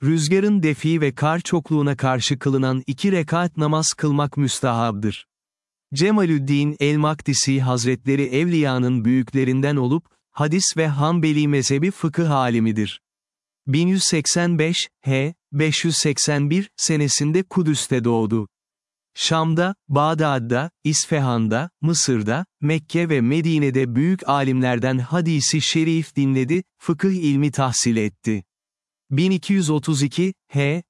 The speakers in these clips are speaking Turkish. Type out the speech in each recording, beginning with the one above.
rüzgarın defi ve kar çokluğuna karşı kılınan 2 rekat namaz kılmak müstahabdır. Cemalüddin el-Makdisi Hazretleri Evliya'nın büyüklerinden olup, hadis ve Hanbeli mezhebi fıkıh alimidir. 1185, h. 581 senesinde Kudüs'te doğdu. Şam'da, Bağdat'da, İsfahan'da, Mısır'da, Mekke ve Medine'de büyük alimlerden hadisi şerif dinledi, fıkıh ilmi tahsil etti. 1232, h.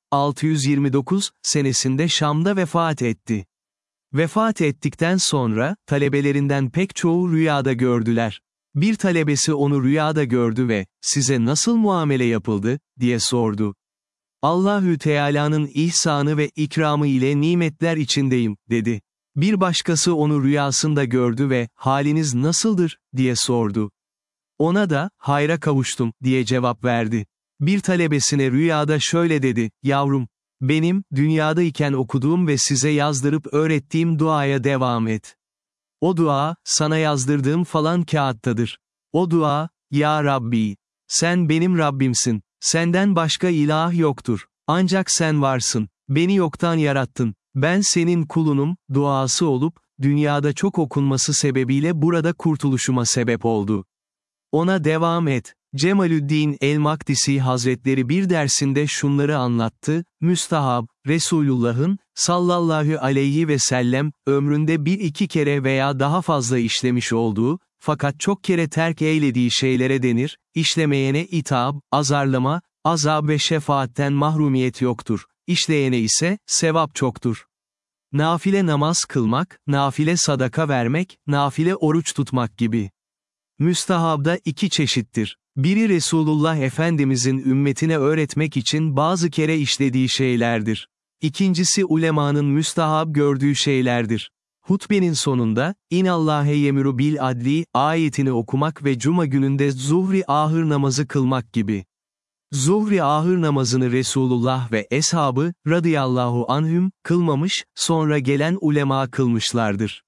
629 senesinde Şam'da vefat etti. Vefat ettikten sonra, talebelerinden pek çoğu rüyada gördüler. Bir talebesi onu rüyada gördü ve, size nasıl muamele yapıldı, diye sordu. Allahü Teala'nın ihsanı ve ikramı ile nimetler içindeyim, dedi. Bir başkası onu rüyasında gördü ve, haliniz nasıldır, diye sordu. Ona da, hayra kavuştum, diye cevap verdi. Bir talebesine rüyada şöyle dedi, yavrum, benim, dünyadayken okuduğum ve size yazdırıp öğrettiğim duaya devam et. O dua, sana yazdırdığım falan kağıttadır. O dua, ya Rabbi, sen benim Rabbimsin, senden başka ilah yoktur, ancak sen varsın, beni yoktan yarattın, ben senin kulunum, duası olup, dünyada çok okunması sebebiyle burada kurtuluşuma sebep oldu. Ona devam et. Cemalüddin el-Makdisi Hazretleri bir dersinde şunları anlattı, müstahab, Resulullah'ın, sallallahu aleyhi ve sellem, ömründe bir iki kere veya daha fazla işlemiş olduğu, fakat çok kere terk eylediği şeylere denir, işlemeyene itab, azarlama, azab ve şefaatten mahrumiyet yoktur, işleyene ise, sevap çoktur. Nafile namaz kılmak, nafile sadaka vermek, nafile oruç tutmak gibi. Müstahabda iki çeşittir. Biri Resulullah Efendimizin ümmetine öğretmek için bazı kere işlediği şeylerdir. İkincisi ulemanın müstahab gördüğü şeylerdir. Hutbenin sonunda, İnallâhe yemuru bil adli, ayetini okumak ve cuma gününde zuhri ahır namazı kılmak gibi. Zuhri ahır namazını Resulullah ve eshabı, radıyallahu anhüm, kılmamış, sonra gelen ulema kılmışlardır.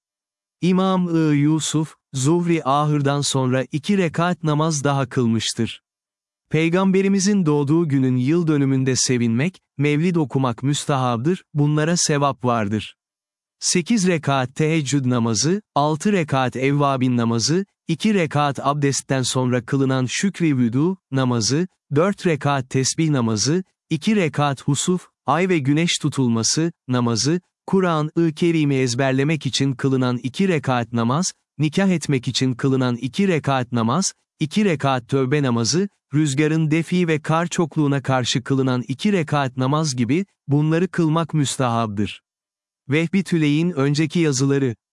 İmam-ı Yusuf, zuhri ahırdan sonra 2 rekat namaz daha kılmıştır. Peygamberimizin doğduğu günün yıl dönümünde sevinmek, mevlid okumak müstahabdır, bunlara sevap vardır. 8 rekat teheccüd namazı, 6 rekat evvabin namazı, 2 rekat abdestten sonra kılınan şükri vüdu namazı, 4 rekat tesbih namazı, 2 rekat husuf, ay ve güneş tutulması namazı, Kur'an-ı Kerim'i ezberlemek için kılınan 2 rekat namaz, nikah etmek için kılınan 2 rekat namaz, 2 rekat tövbe namazı, rüzgarın defi ve kar çokluğuna karşı kılınan 2 rekat namaz gibi, bunları kılmak müstahabdır. Vehbi Tüley'in önceki yazıları